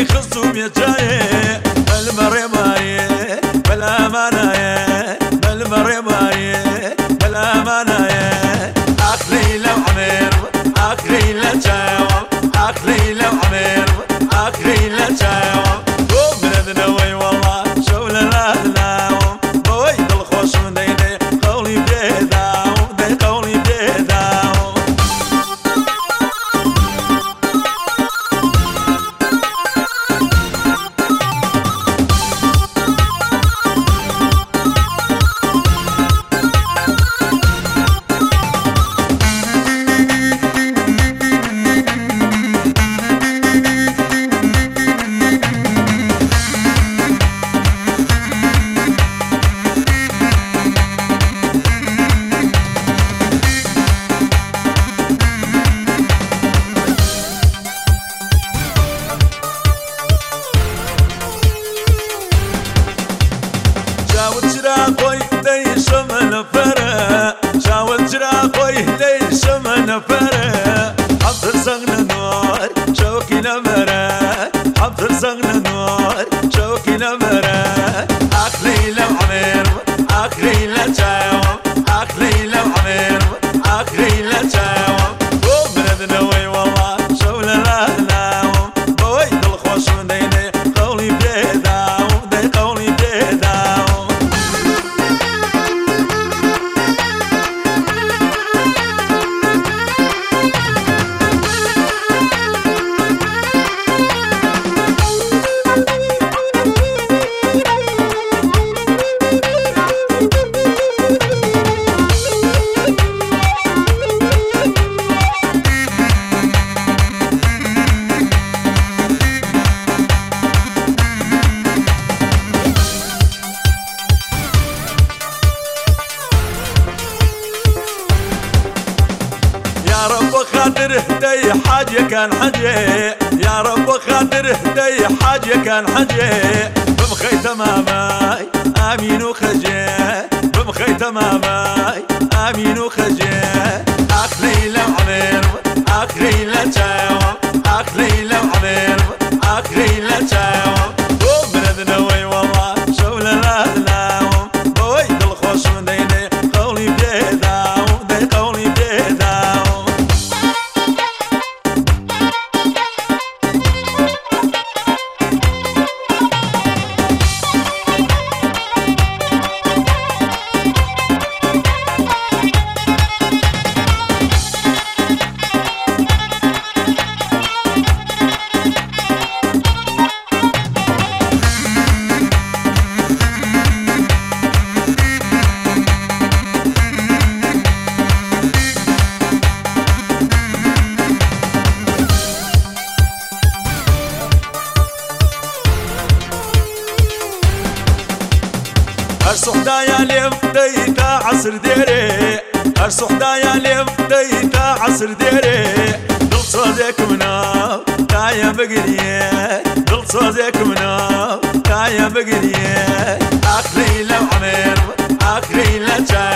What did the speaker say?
خصوم يجاي بالمريماي بلا مناي بالمريماي بلا مناي أخلي لو عمير أخلي لجاوب أخلي لو عمير أخلي لجاوب ومن ذنوي والله شغل الأذناوم بويد الخوش من ديدي قولي بيداوم دي قولي بيداوم جراقوي ليش من فرق شاول جراقوي ليش من فرق حضر سغن نور شوكي نمرة حضر سغن نور شوكي نمرة أخلي لو عمير أخلي لجاوم أخلي لو عمير أخلي لجاوم ومن ذنوي والله شول الأهلاوم بويد الخوش من ديني قولي بيداوم دي قولي بيداوم يا رب خاطر هدي حاجة كان حاجة يا رب خاطر هدي حاجة كان حاجة بمخي تماماي آمين وخجي بمخي تماماي آمين وخجي أخلي لو عمير أخلي لجاوم أخلي لو عمير أخلي لجاوم ومن ذنوي والله شول الأذناوم بويد الخوش من ديني قولي بيداوم دي قولي بيداوم أرسو حدايا ليم ديتا عصر ديري أرسو حدايا ليم ديتا عصر ديري دل صادق مناو تايا بقريه دل صادق مناو تايا بقريه أخلي لو عمير أخلي لجاي